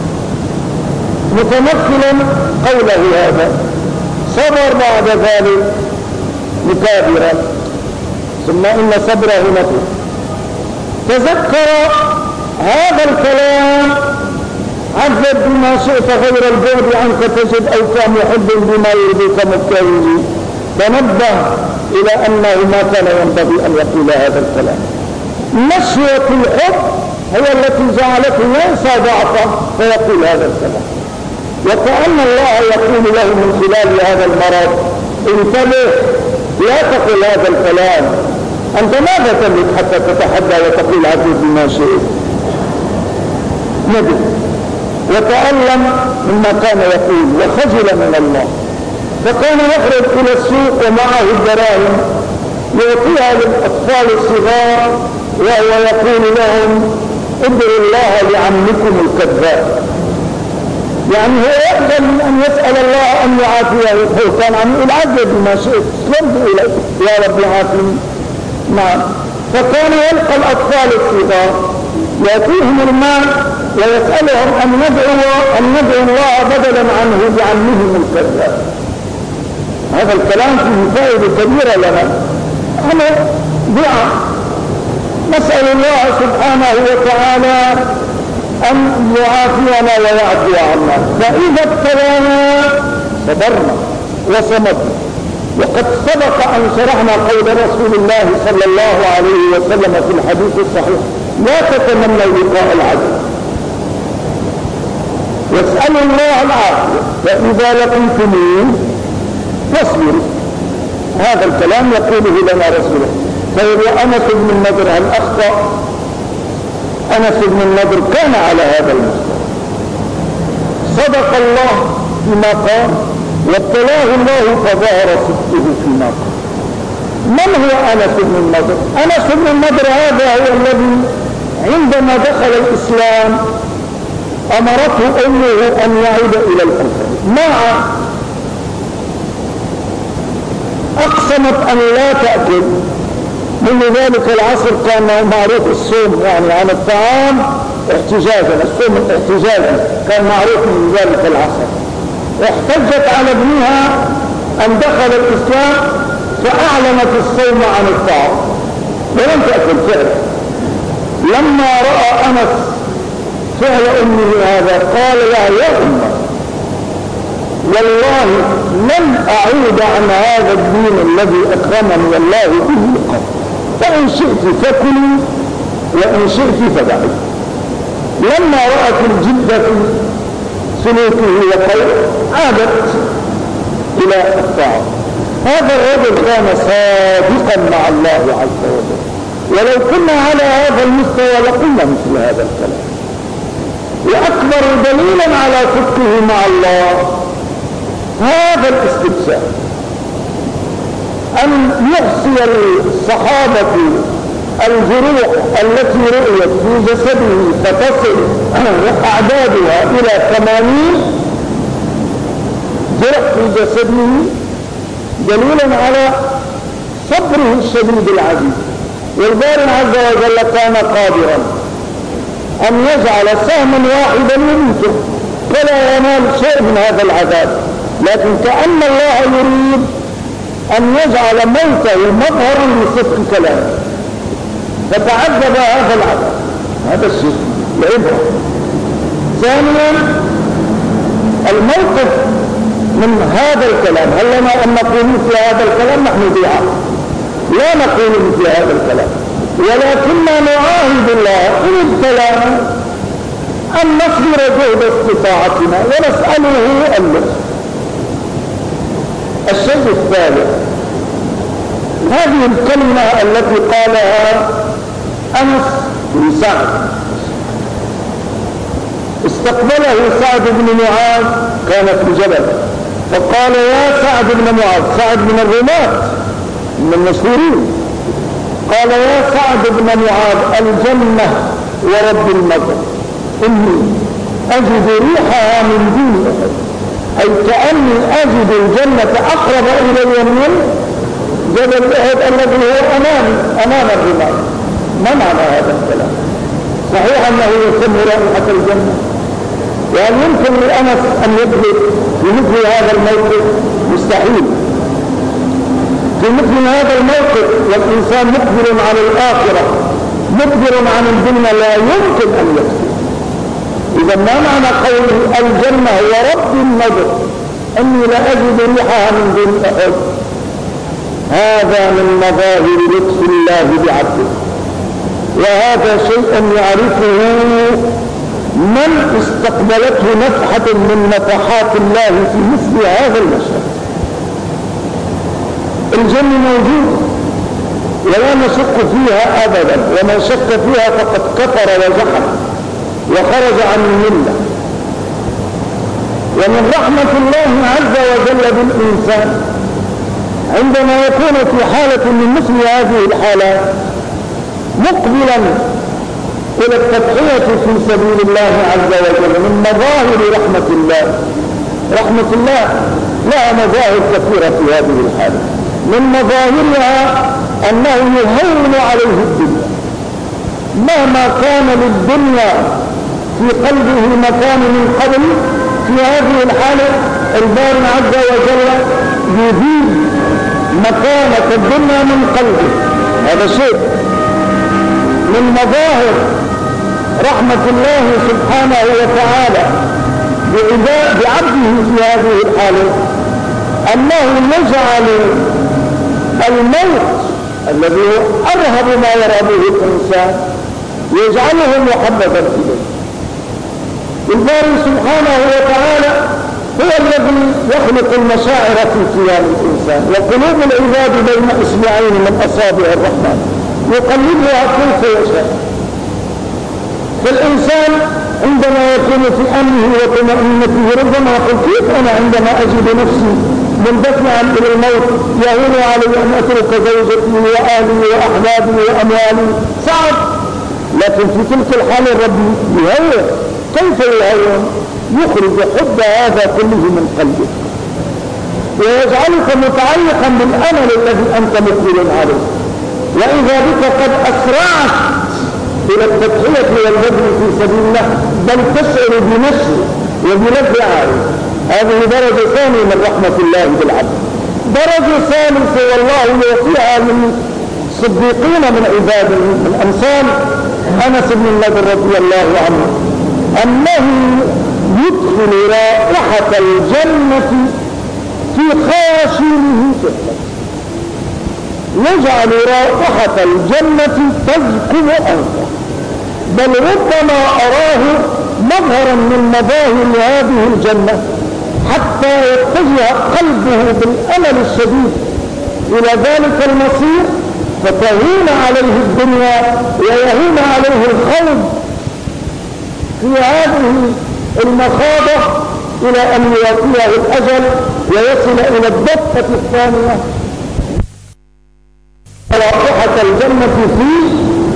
متمثلا قوله هذا، صبر بعد ذلك مكابرا، ثم إن صبره نفي. تذكر هذا الكلام، عذب بما شئت غير البعد عنك تجد أوفى محب بما يرضيك مبتهج. تنبه إلى أنه ما كان ينبغي أن يقول هذا الكلام. نشوة الحب هي التي جعلته ينسى ضعفه فيقول هذا الكلام. وكأن الله يقول له من خلال هذا المرض انتبه، لا تقل هذا الكلام. أنت ماذا تملك حتى تتحدى وتقول عذب بما شئت؟ ندم وتألم مما كان يقول وخجل من الله. فكان يخرج إلى السوق ومعه الدراهم يعطيها للأطفال الصغار وهو يقول لهم ادعوا الله لعمكم الكذاب. يعني هو يقبل من أن يسأل الله أن يعافيه. هو كان عن العذب بما شئت اسلمت إليه يا رب العافين. نعم. فكان يلقى الأطفال الصغار يأتيهم المال ويسألهم أن ندعوا أن ندعوا الله بدلا عنه بعمهم الكذاب. هذا الكلام فيه فائدة كبيرة لنا. أنا دعاء نسأل الله سبحانه وتعالى أن يعافينا ويعفو عنا. فإذا ابتلانا صبرنا وصمدنا. وقد سبق أن شرحنا قول رسول الله صلى الله عليه وسلم في الحديث الصحيح لا تتمنوا لقاء العدو، واسألوا الله العافية، فإذا لقيتموه فاصبروا. هذا الكلام يقوله لنا رسوله. طيب أنس بن النضر هل أخطأ؟ أنس بن النضر كان على هذا المستوى، صدق الله فيما قال وابتلاه الله فظهر صدقه فيما قال. من هو أنس بن النضر؟ أنس بن النضر هذا هو الذي عندما دخل الإسلام أمرته أمه أن يعود إلى الكفر، مع أقسمت أن لا تأكل. منذ ذلك العصر كان معروف الصوم يعني عن الطعام احتجاجا، الصوم الاحتجاجي كان معروف من ذلك العصر. احتجت على ابنها أن دخل الإسلام فأعلنت الصوم عن الطعام ولم تأكل فعلا. لما رأى أنس فعل أمه هذا قال لها يا أمه والله لن أعود عن هذا الدين الذي أكرمني الله به قط، فإن شئت فكلي وإن شئت فدعي. لما رأت الجدة في سلوكه وقوله عادت إلى الطاعة. هذا الرجل كان صادقا مع الله عز وجل، ولو كنا على هذا المستوى لقلنا مثل هذا الكلام. وأكبر دليلا على صدقه مع الله هذا الاستبسام، أن يحصي الصحابة الجروح التي رؤيت في جسده فتصل أعدادها إلى ثمانين جرح في جسده دليلا على صبره الشديد العزيز. والباري عز وجل كان قادرا أن يجعل سهما واحدا يميته فلا ينال شيء من هذا العذاب، لكن كأن الله يريد أن يجعل موته مظهرا لصدق كلامه فتعذب هذا العذاب. هذا الشيء العبرة. ثانيا الموقف من هذا الكلام، هل لنا أن نقول مثل هذا الكلام؟ نحن ضعاف لا نقول مثل هذا الكلام، ولكننا نعاهد الله إن ابتلانا أن نصبر جهد استطاعتنا ونسأله اللطف. الشيء الثالث هذه الكلمة التي قالها أنس بن سعد، استقبله سعد بن معاذ كان في جبل فقال يا سعد بن معاذ، سعد من الرماة من المشهورين، قال يا سعد بن معاذ الجنة ورب المطر إني أجد ريحها من دون أحد، أي كأني أجد الجنة أقرب إلي من جبل أحد الذي هو أمامي أمام الرماة. ما معنى هذا الكلام؟ صحيح أنه يسمى رائحة الجنة، وهل يمكن لأنس أن يدخل في مثل هذا الموقف؟ مستحيل. في مثل هذا الموقف والإنسان مقبل عن الآخرة مقبل عن الدنيا لا يمكن أن يدخل. إذا ما معنى قوله الجنة ورب النظر أني لا أجد ريحها من دون أحد؟ هذا من مظاهر لطف الله بعبده، وهذا شيء يعرفه من استقبلته نفحة من نفحات الله في مثل هذا المشهد. الجنة موجود ولا نشك فيها أبدا، ومن شك فيها فقد كفر وجحد وخرج عن الملة. ومن رحمة الله عز وجل بالإنسان عندما يكون في حالة من مثل هذه الحالات مقبلا إلى التضحية في سبيل الله عز وجل، من مظاهر رحمة الله. رحمة الله لها مظاهر كثيرة في هذه الحالة، من مظاهرها أنه يهون عليه الدنيا، مهما كان للدنيا في قلبه مكان من قبل، في هذه الحالة الباري عز وجل يزيد مكانة الدنيا من قلبه. هذا شيء من مظاهر رحمة الله سبحانه وتعالى بعبده في هذه الحالة، أنه يجعل الموت الذي هو أرهب ما يرى به الإنسان يجعله محببا إليه. الباري سبحانه وتعالى هو الذي يخلق المشاعر في كيان الإنسان، وقلوب العباد بين إصبعين من أصابع الرحمن يقلبها كيف يشاء. فالإنسان عندما يكون في أمنه وطمأنينته ربما يقول كيف أنا عندما أجد نفسي مندفعا إلى الموت يهون علي أن أترك زوجتي وآلي وأحبابي وأموالي، صعب. لكن في تلك الحال الرب يهون. كيف يهون؟ يخرج حب هذا كله من قلبك ويجعلك متعلقا بالأمل الذي أنت مقبل عليه، وإذا بك قد أسرعت إلى التضحية والبذل في سبيل الله، بل تشعر بنشر وبلذة عالية. هذه درجة ثانية من رحمة الله بالعبد. درجة ثالثة والله يوفيها للصديقين من عباده من أمثال أنس بن النضر رضي الله عنه، أنه يدخل رائحة الجنة في خاشمه طفلا، يجعل رائحة الجنة تزكم أنفه، بل ربما أراه مظهرا من مظاهر هذه الجنة حتى يتجه قلبه بالأمل الشديد إلى ذلك المصير، فتهين عليه الدنيا ويهين عليه الخوض في هذه المخاضة إلى أن يوفيه الأجل ويصل إلى الدفة الثانية. رائحة الجنة في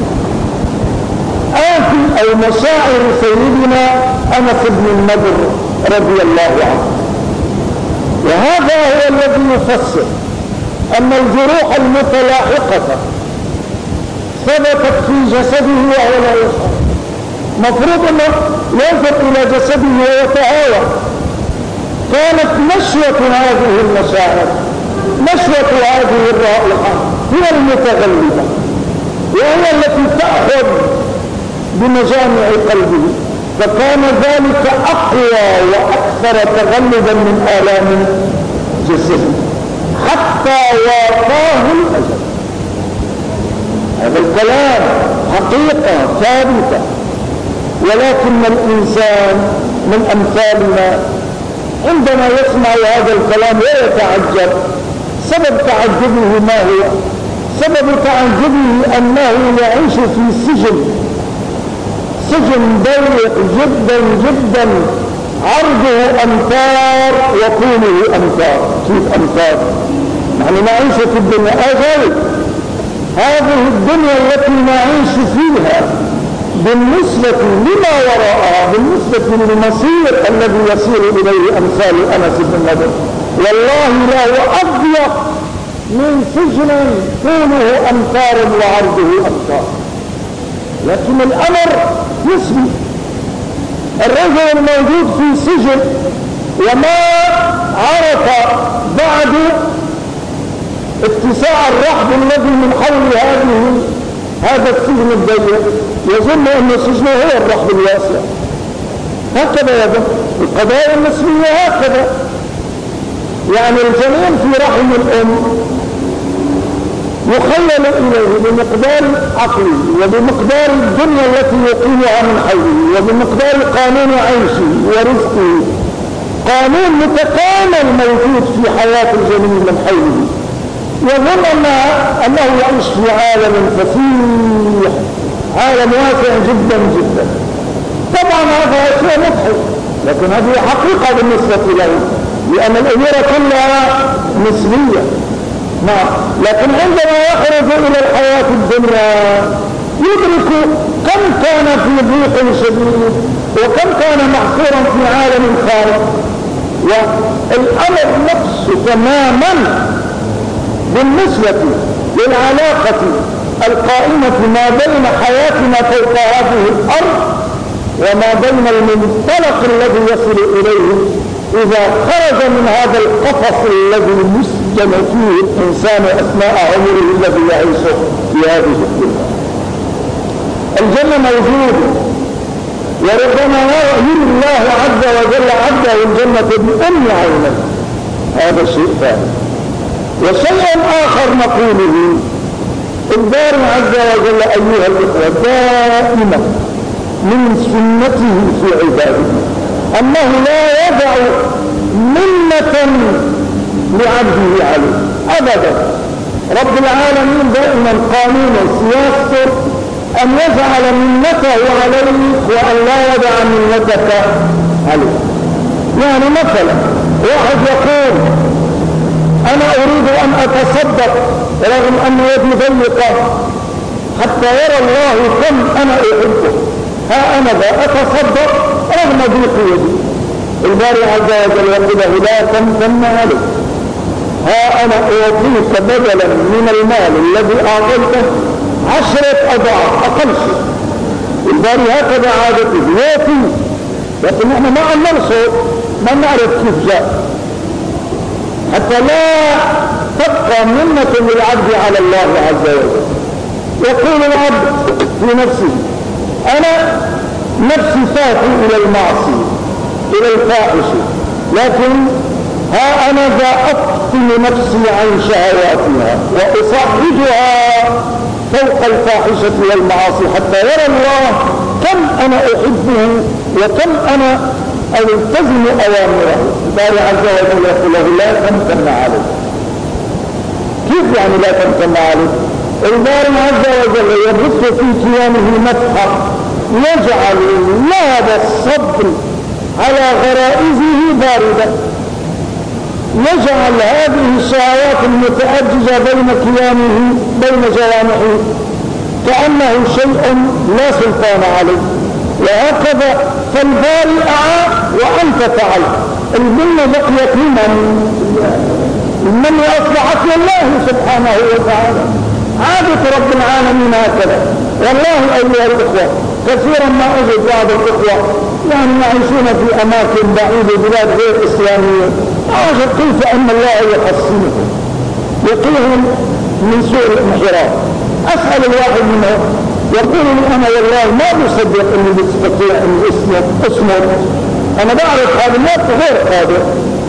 آتي أو مشاعر سيدنا أنس بن النضر رضي الله عنه. وهذا هو الذي يفسر أن الجروح المتلاحقة ثبتت في جسده وهو لا يشعر. مفروض أنه ينظر إلى جسده ويتهاوى. كانت نشوة هذه المشاعر، نشوة هذه الرائحة هي المتغلبة، وهي التي تأخذ بمجامع قلبه، فكان ذلك أقوى وأكثر تغلبا من آلام جسده حتى وافاه الأجل. هذا الكلام حقيقة ثابتة، ولكن الإنسان من أمثالنا عندما يسمع هذا الكلام ويتعجب. سبب تعجبه ما هو؟ سبب تعجبه أنه يعيش في سجن، سجن ضيق جدا جدا، عرضه أمتار وطوله أمتار. كيف أمتار؟ نحن نعيش في الدنيا أجل، هذه الدنيا التي نعيش فيها بالنسبة لما وراءها، بالنسبة للمصير الذي يصير إليه أمثال أنس بن النضر، والله لا أضيق من سجن طوله أمتار وعرضه أمتار. لكن الأمر نسبي. الرجل الموجود في سجن وما عرف بعد اتساع الرحب الذي من حول هذه هذا السجن الضيق يظن أن سجنه هو الرحب الواسع. هكذا يظن القضايا النسبية، هكذا يعني الجنين في رحم الأم يخيل إليه بمقدار عقله وبمقدار الدنيا التي يقيمها من حوله وبمقدار قانون عيشه ورزقه، قانون متكامل موجود في حياة الجنين من حوله. يظن أنه يعيش في عالم فسيح، عالم واسع جدا جدا. طبعا هذا شيء مضحك، لكن هذه حقيقة بالنسبة له، لأن الأمور كلها نسبية. نعم، لكن عندما يخرج إلى الحياة الدنيا يدرك كم كان في ضيق شديد وكم كان محصورا في عالم خارج. والأمر نفسه تماما بالنسبة للعلاقة القائمة ما بين حياتنا فوق هذه الأرض وما بين المنطلق الذي يصل إليه إذا خرج من هذا القفص الذي مسجن فيه الإنسان أثناء عمره الذي يعيشه في هذه الدنيا. الجنة موجودة، وربما يرى الله عز وجل عبده الجنة بأم عينه، هذا شيء ثاني. وشيء آخر نقوله الباري عز وجل أيها الإخوة دائما من سنته في عباده أنه لا يدع منة لعبده عليه أبدا. رب العالمين دائما قانون سياسته أن يجعل منته عليك وأن لا يدع منتك عليه. يعني مثلا واحد يقول أنا أريد أن أتصدق رغم أن يدي ضيقة حتى يرى الله كم أنا أحبه، ها أنا ذا أتصدق رغم ضيق يدي. الباري عز وجل يقول له لا تمتن عليه، ها أنا أعطيك بدلا من المال الذي أعطيته عشرة أضعاف أقل شيء. الباري هكذا عادته يأتي، لكن نحن ما نرصد ما نعرف كيف جاء حتى لا تبقى منة للعبد على الله عز وجل. يقول العبد في نفسه أنا نفسي تأتي إلى المعصية إلى الفاحشة، لكن ها أنا ذا أقتل نفسي عن شهواتها وأصعدها فوق الفاحشة والمعاصي حتى يرى الله كم أنا أحبه وكم أنا ألتزم أوامره. الباري عز وجل يقول له لا تمتن عليه. كيف يعني لا تمتن عليه؟ الباري عز وجل يبث في كيانه مدحا يجعل لهب الصبر على غرائزه باردة، يجعل هذه الشهوات المتأججة بين كيانه بين جوانحه كأنه شيء لا سلطان عليه. وهكذا فالباري أعى وأنت فعلت. البنية بقيت لمن؟ من أصبحت لله سبحانه وتعالى. عادة رب العالمين هكذا. والله أيها الإخوة كثيرا ما أجد بعض الإخوة يعني يعيشون في أماكن بعيدة بلاد غير إسلامية، أعجب كيف أن الله يحصنهم يقيهم من سوء الانحراف. أسأل الواحد منهم يقول لي أنا والله ما بصدق أني بستطيع أن أسمر، أنا بعرف هذا ما غير قادر.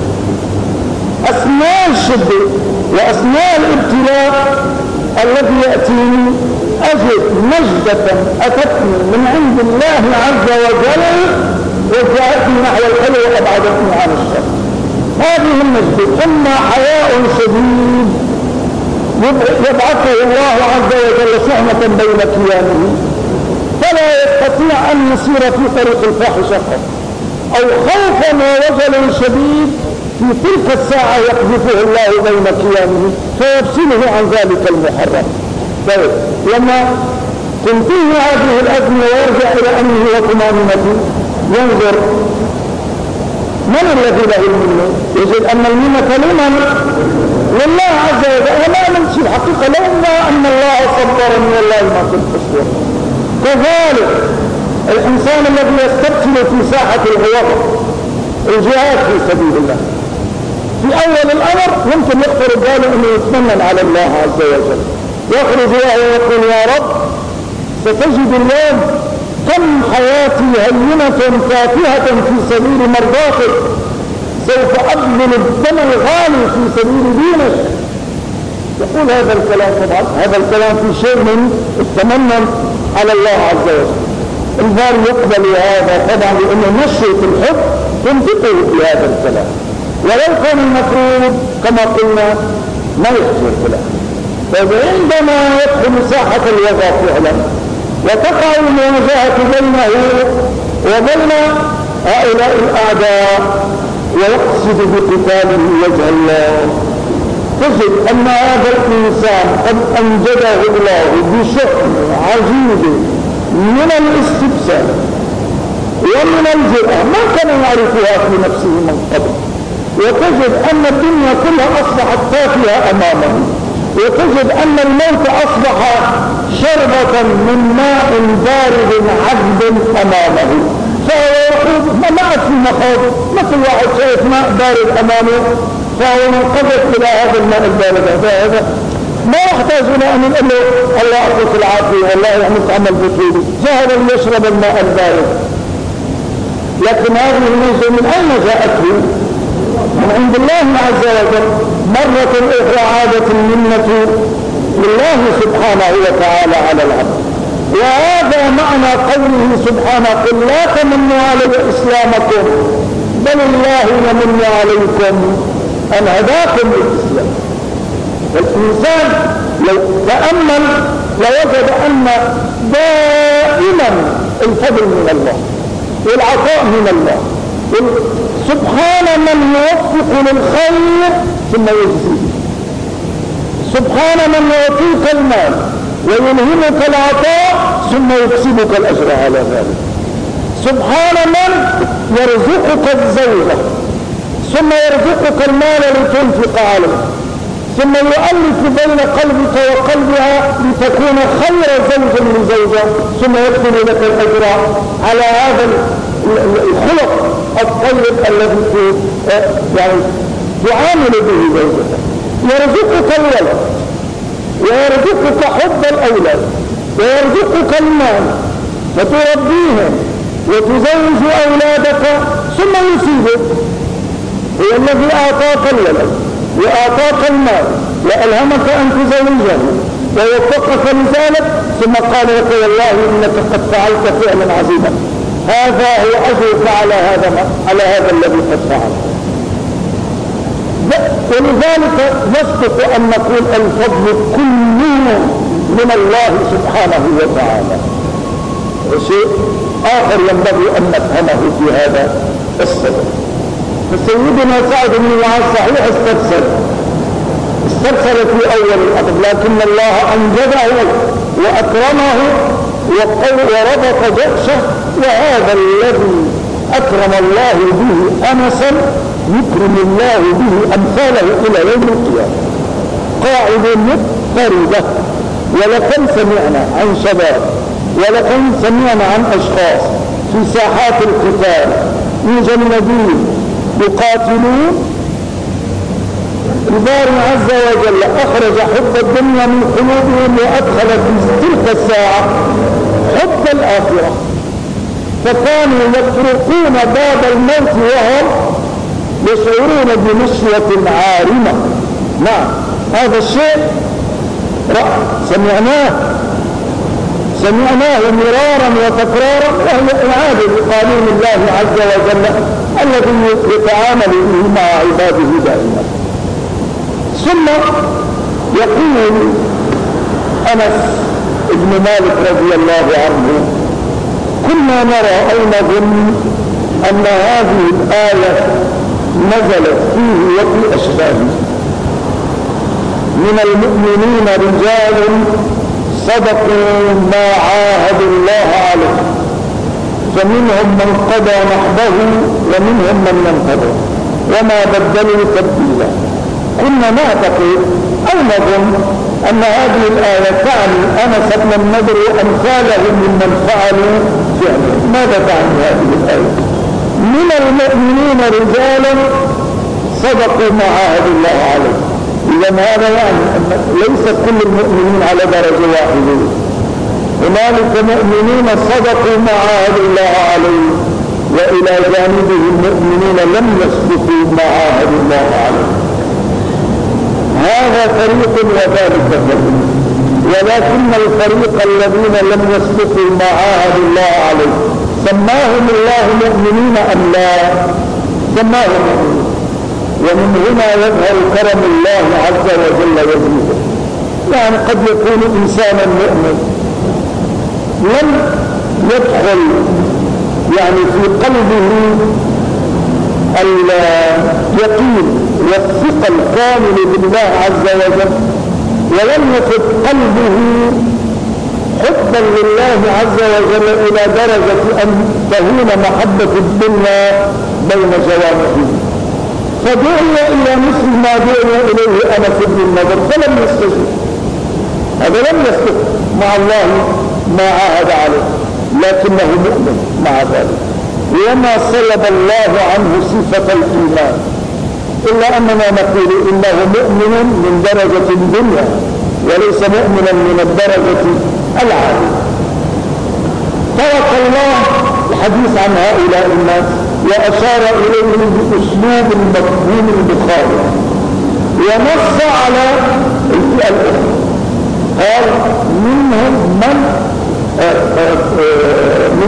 أثناء الشدة وأثناء الابتلاء الذي يأتيني أجد مجدة أتتني من عند الله عز وجل وجاءتني نحو الخير وأبعدتني عن الشر. هذه المجدة إما حياء شديد يبعثه الله عز وجل شحنة بين كيانه فلا يستطيع أن يسير في طريق الفاحشة، أو خوفا ووجل شديد في تلك الساعة يقذفه الله بين كيانه فيفصله عن ذلك المحرم. طيب لما تنتهي هذه الأزمة ويرجع إلى أمنه وطمأنينته ينظر من الذي له المنة؟ يجد أن المنة لمن؟ لله عز وجل. وما نمشي الحقيقة لولا أن الله صبرني والله ما كنت أصبر. كذلك الإنسان الذي يستبتل في ساحة الغوغ الجهاد في سبيل الله في أول الأمر يمكن يخطر باله أنه يتمنى على الله عز وجل، يخرج وهو يقول يا رب ستجد اليوم كم حياتي هينة تافهة في سبيل مرضاتك، سوف أبذل الدم الغالي في سبيل دينك. يقول هذا الكلام طبعا هذا الكلام في شيء من التمنى على الله عز وجل. الباري يقبل هذا طبعا لأنه نشأة الحب تنطقه في هذا الكلام، ولو كان المفروض كما قلنا ما يحصل الكلام. فعندما يدخل ساحة الوضع فعلا وتقع المواجهة بينه وبين هؤلاء الأعداء ويقصد بقتاله وجه الله، تجد أن هذا الإنسان قد أنجده الله بشأن عجيب من الاستبسال ومن الجرأة ما كان يعرفها في نفسه من قبل، وتجد أن الدنيا كلها أصبحت تافهة أمامه، وتجد أن الموت أصبح شربة من ماء بارد عذب أمامه، فهو يقول ما عاد في مخاض، مثل واحد شايف ماء بارد أمامه فهو منقذف إلى هذا الماء البارد. هذا ما يحتاج إلى أن يقول له الله أعطيك العافية والله يعمل عمل بطولي، ذهب ليشرب الماء البارد. لكن هذه الميزة من أين جاءته؟ من عند الله عز وجل. مرة أخرى عادت المنة لله سبحانه وتعالى على العبد. وهذا معنى قوله سبحانه قل لا تمنوا علي إسلامكم بل الله يمن عليكم أن هداكم للإسلام. فالإنسان لو تأمل لوجد أن دائما الفضل من الله والعطاء من الله. سبحان من يوفق للخير ثم يجزيه، سبحان من يعطيك المال ويلهمك العطاء ثم يكسبك الأجر على ذلك، سبحان من يرزقك الزوجة ثم يرزقك المال لتنفق عليه، ثم يؤلف بين قلبك وقلبها لتكون خير زوج لزوجة، ثم يكتب لك الأجر على هذا الخلق الطيب الذي يعني تعامل به زوجتك. يرزقك الولد ويرزقك حب الأولاد ويرزقك المال فتربيهم وتزوج أولادك ثم يصيبك. هو الذي أعطاك الولد وأعطاك المال وألهمك أن تزوجه ووفقك لذلك ثم قال لك والله إنك قد فعلت فعلا عظيما، هذا هو أجرك على هذا على هذا الذي قد فعل. ولذلك نصدق أن نقول الفضل كله من الله سبحانه وتعالى. وشيء آخر ينبغي أن نفهمه في هذا السبب، فسيدنا سعد بن معاذ صحيح استرسل استرسل في أول الأمر، لكن الله أنجده وأكرمه وربط جأشه، وهذا الذي أكرم الله به أنسا يكرم الله به أمثاله إلى يوم القيامة. قاعدة مضطردة. ولكم سمعنا عن شباب ولكم سمعنا عن أشخاص في ساحات القتال مجندين يقاتلون ربار عز وجل أخرج حب الدنيا من قلوبهم وأدخل في تلك الساعة حب الآخرة، فكانوا يطرقون باب الموت وهم يشعرون بنشوة عارمة. نعم هذا الشيء سمعناه سمعناه مرارا وتكرارا، وهي إعادة لقانون الله عز وجل الذي يتعامل به مع عباده دائما. ثم يقول أنس بن مالك رضي الله عنه كنا نرى أو نظن أن هذه الآية نزلت فيه وفي أشباهه من المؤمنين رجال صدقوا ما عاهدوا الله عليه فمنهم من قضى نحبه ومنهم من ينتظر وما بدلوا تبديلا. كنا نعتقد أو نظن أن هذه الآية تعني أنس بن النضر وأمثاله ممن فعلوا فعلا. ماذا تعني هذه الآية؟ من المؤمنين رجالا صدقوا ما عاهدوا الله عليه. إذا هذا يعني أن ليس كل المؤمنين على درجة واحدة، هنالك مؤمنين صدقوا ما عاهدوا الله عليه، وإلى جانبه المؤمنين لم يصدقوا ما عاهدوا الله عليه. هذا فريق وذلك فريق، ولكن الفريق الذين لم يصدقوا ما عاهدوا الله عليه سماهم الله مؤمنين أم لا؟ سماهم مؤمنين. ومن هنا يظهر كرم الله عز وجل وجوده. يعني قد يكون إنسانا مؤمن لم يدخل يعني في قلبه اليقين والثقة الكامل بالله عز وجل، ولم يكن قلبه حبا لله عز وجل إلى درجة أن تهون محبة الدنيا بين جوانحه، فدعي إلى مثل ما دعي إليه أنس بن النضر فلم يستجب. هذا لم يستجب مع الله ما عاهد عليه، لكنه مؤمن مع ذلك، وما صلب الله عنه صفة الإيمان، إلا أننا نقول إنه مؤمن من درجة الدنيا وليس مؤمنا من الدرجة العالية. ترك الله الحديث عن هؤلاء الناس وأشار إليهم بأسلوب مفهوم بخارج، ونص على الفئة الأخرى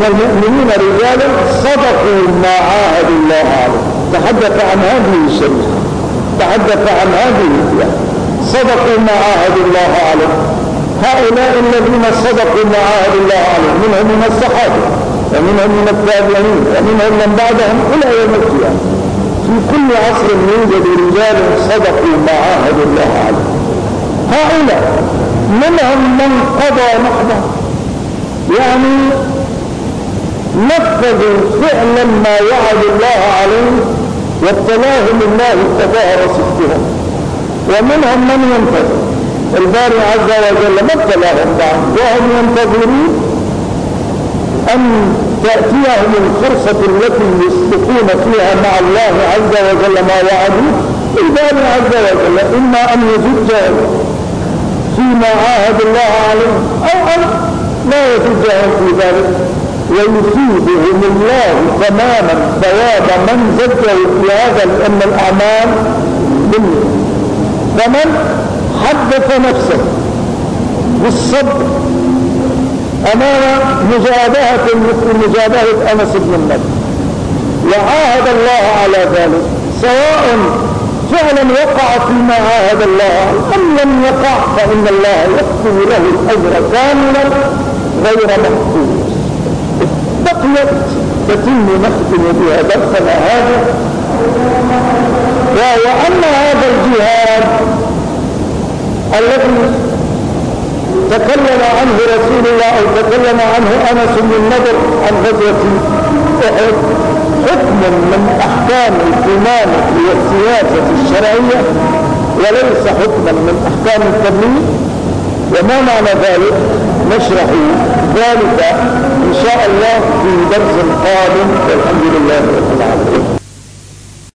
المؤمنين رجال صدقوا ما عاهدوا الله عليه. تحدث عن هذه الشريعة، تحدث عن هذه الأيام، صدقوا ما عاهدوا الله عليه. هؤلاء الذين صدقوا ما عاهدوا الله عليه منهم من الصحابة ومنهم من التابعين ومنهم من بعدهم إلى يوم القيامة. في كل عصر يوجد رجال صدقوا ما عاهدوا الله عليه. هؤلاء منهم من قضى نحبه، يعني نفذوا فعلا ما وعد الله عليه وابتلاهم الله فظهر صدقهم، ومنهم من ينتظر. الباري عز وجل ما ابتلاهم بعد وهم ينتظرون أن تأتيهم الفرصة التي يصدقون فيها مع الله عز وجل ما وعدوا. الباري عز وجل إما أن يزجهم فيما عاهد الله عليه أو أن لا يزجهم في ذلك ويفيدهم الله تماما ثواب من زجه في هذا، لأن الأعمال بالله. فمن حدث نفسه بالصبر أمام مجابهة مثل مجابهة أنس بن النضر وعاهد الله على ذلك، سواء فعلا وقع فيما عاهد الله أم لم يقع، فإن الله يكتب له الأجر كاملا غير محفوظ. بقيت تتم نختم بها درسنا هذا، وهو أن هذا الجهاد الذي تكلم عنه رسول الله أو تكلم عنه أنس بن النضر عن غزوة أحد حكم من أحكام الإمامة والسياسة الشرعية وليس حكما من أحكام التبليغ. وما معنى ذلك نشرح ذلك إن شاء الله في درس قادم، والحمد لله.